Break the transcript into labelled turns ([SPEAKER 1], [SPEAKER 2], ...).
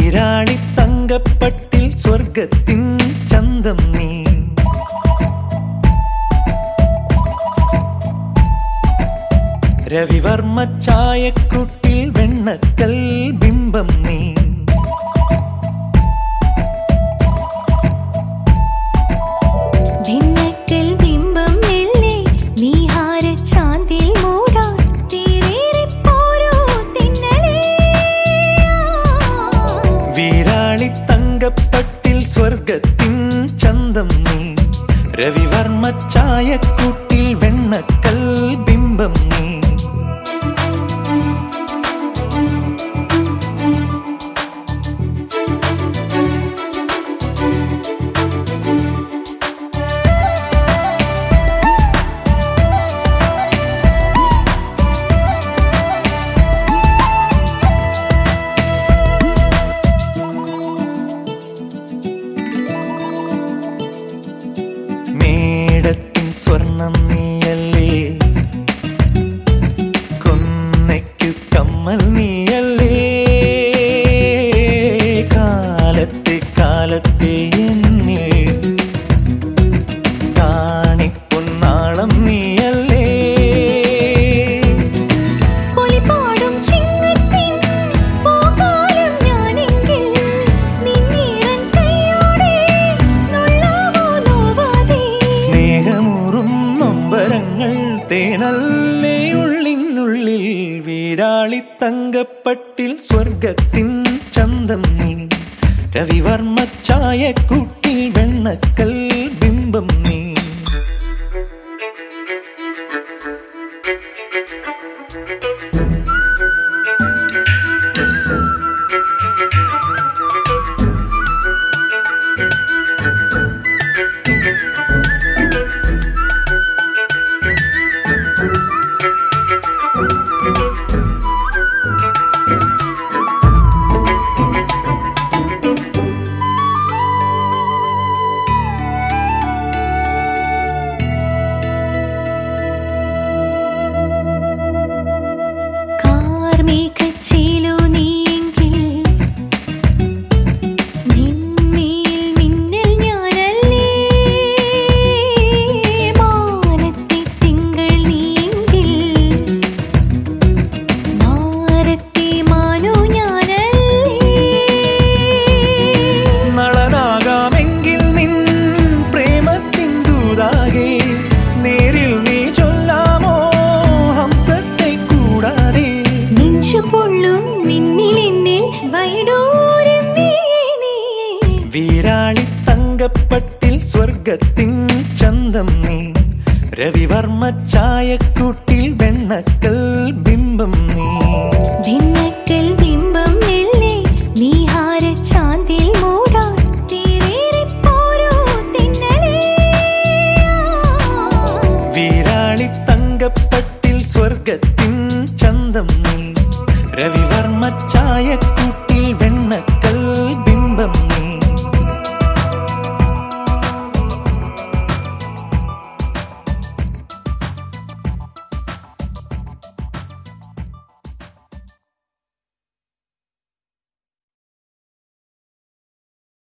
[SPEAKER 1] വീരാളി തങ്കപ്പട്ടിൽ സ്വർഗത്തിൻ ചന്തം നീ. രവിവർമ്മ ചായക്കുട്ടിൽ വെണ്ണക്കൽ ബിംബം നീ. വീരാളി തങ്കപ്പട്ടിൽ സ്വർഗത്തിൻ ചന്തം നീ. രവിവർമ്മ ചായക്കുട്ടിൽ വെണ്ണക്കൽ ബിംബം നീ. മേടത്തിൻ സ്വർണം നീയല്ലേ, കൊന്നയ്ക്കു കമ്മൽ നീയല്ലേ, കാലത്തെ കാലത്തെ എന്നിൽ കാണിപ്പൊന്നാളം നീയല്ലേ. തേനല്ലേ ഉള്ളിനുള്ളിൽ വീരാളി തങ്കപ്പട്ടിൽ സ്വർഗത്തിൻ ചന്തം നീ. രവിവർമ്മ ചായക്കൂട്ടിൽ വെണ്ണക്കൽ ബിംബം നീ. വീരാളി തങ്കപ്പട്ടിൽ സ്വർഗത്തിൻ ചന്തം നീ. രവിവർമ്മ ചായക്കൂട്ടിൽ വെണ്ണക്കൽ